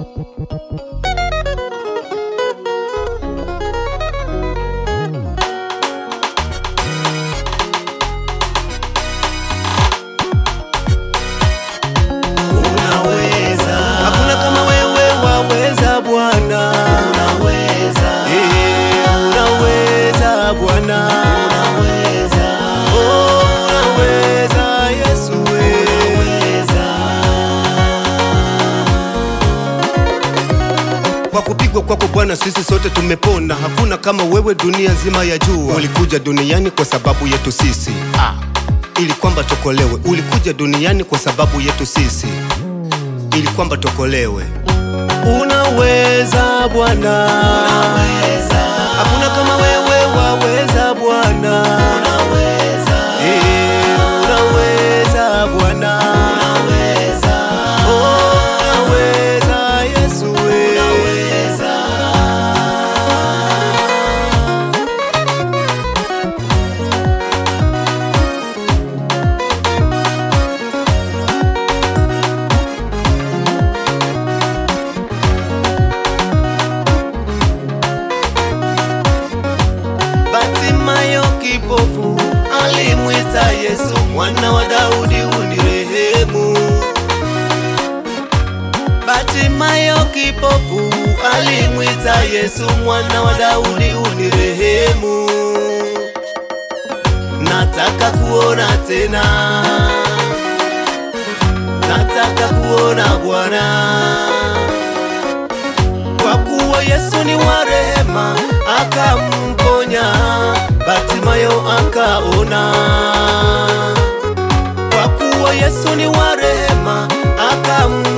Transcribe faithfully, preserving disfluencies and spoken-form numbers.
Unaweza, hakuna kama wewe, waweza Bwana. Unaweza, eh, unaweza Bwana. Unaweza, oh, unaweza Yesu wewe. Kwa kupigwa kwako Bwana sisi sote tumepona. Hakuna kama wewe dunia zima ya jua. Ulikuja duniani kwa sababu yetu sisi, ah, ili kwamba tokolewe. Ulikuja duniani kwa sababu yetu sisi, ili kwamba tokolewe. Unaweza Bwana, unaweza, hakuna kama wewe, waweza Bwana. Unaweza, eh, unaweza Bwana. Unaweza, oh, unaweza Yesu wewe. Unaweza. Batimayo kipofu alimwita Yesu, mwana wa Daudi unirehemu. Batimayo kipofu alimwita Yesu, mwana wa Daudi unirehemu. Nataka kuona tena, nataka kuona Bwana. Kwa kuwa Yesu ni wa rehema, akamponya Batimayo akaona. Kwa kuwa Yesu ni wa rehema, akamponya